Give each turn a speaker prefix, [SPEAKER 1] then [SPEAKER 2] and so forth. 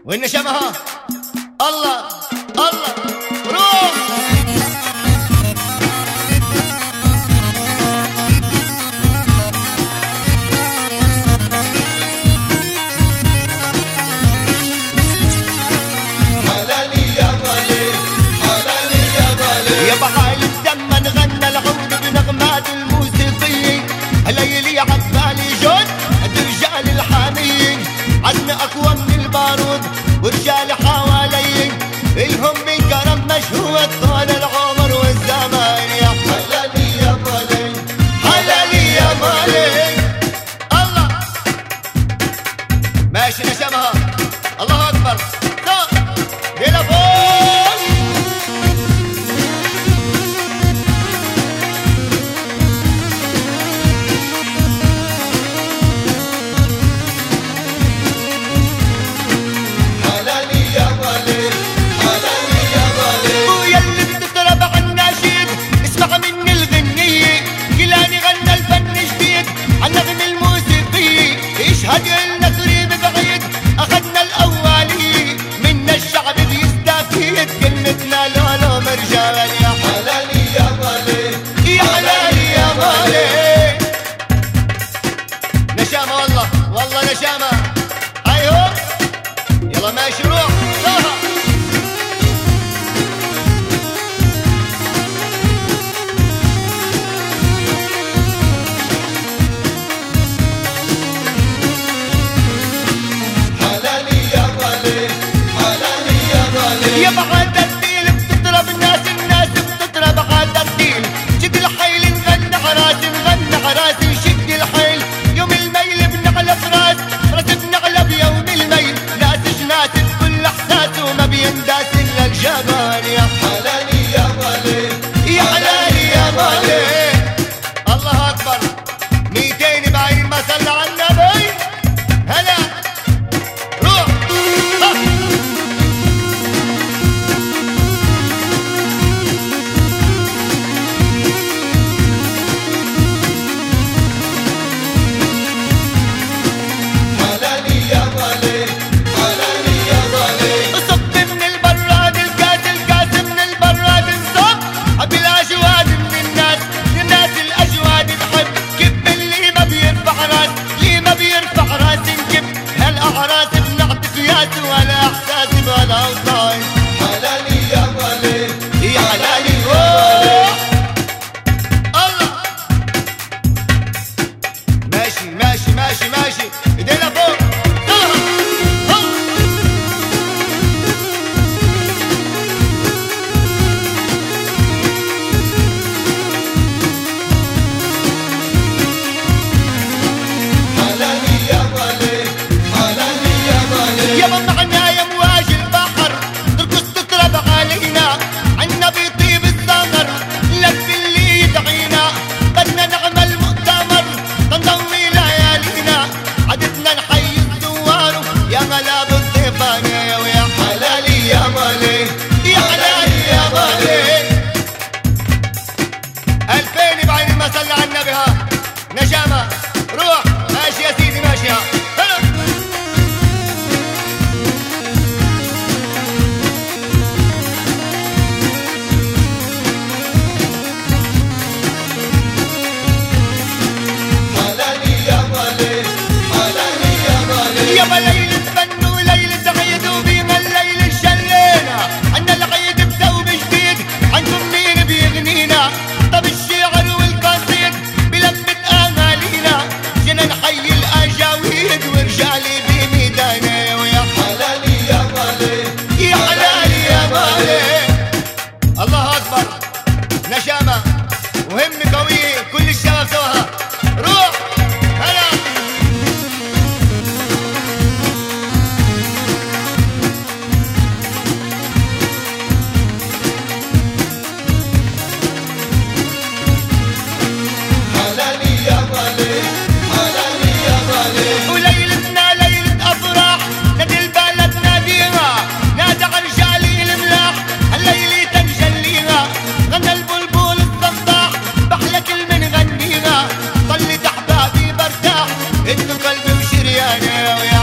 [SPEAKER 1] والنشمها الله الله روح. يا بحال الدم نغنى العود بنغمات الموسيقيين، هليلي عبالي جود الرجال الحاميين، عزم اقوى من البارود ورجال حوالي الهم من كرم مشهود طول العمر والزمان. يا حلالي يا مالي حلالي يا مالي الله ماشي نشمها الله اكبر ديلا فوق. هدي لنا قريب بعيد اخذنا الاولي منا الشعب بيستفيد كلمتنا لولو مرجال. يا حلالي يا مالي يا حلالي يا مالي نشامه والله والله نشامه ايوه يلا ماشي روح صاحب. يا بعد الديل بتطرب الناس بتطرب عاد الديل، شد الحيل نغنى عراس شد الحيل يوم الميل بنعلب راس بنعلب يوم الميل، ناس بكل احساس وما بينداس الا الجمال. يا حلالي يا مالي يا حلالي يا مالي الله اكبر 200 بعين ما صلى على النبي. هلا روح أعراس بنعطف ياس ولا احساس ولا وصاي. حلالي يا مالي يا حلالي روح الله ماشي ماشي ماشي ماشي ايدينا فوق يا معنا يا مواج البحر ترقص تطرب علينا عنا بيطيب الزمر لك اللي يدعينا بدنا نعمل مؤتمر تنضوي ليالينا عدتنا نحيي الزوار يا غلاب الضيفان ويا حلالي يا مالي يا حلالي يا مالي 2000 بعين ما صلى على النبي. ها نشامه روح ماشي يا سيدي ماشي. ها يابا ليلة فن وليلة عيد وبينا الليل شلينا عنا العيد بثوب جديد عنكم مين بيغنينا. طب الشعر والقصيد بلمة امالينا جينا نحيي الاجاويد ورجالي بميدانا. ويا حلالي يا مالي يا حلالي يا مالي الله اكبر نشامة وهم قوية كل الشباب سواها روح هلا. وليلتنا ليلة أفراح نادي البلد ناديها نادى على رجالي الملاح الليلة تنجليها غنى البلبل الصداح بحلى كلمة نغنيها طلت أحبابي برتاح إنه قلبي وشرياني.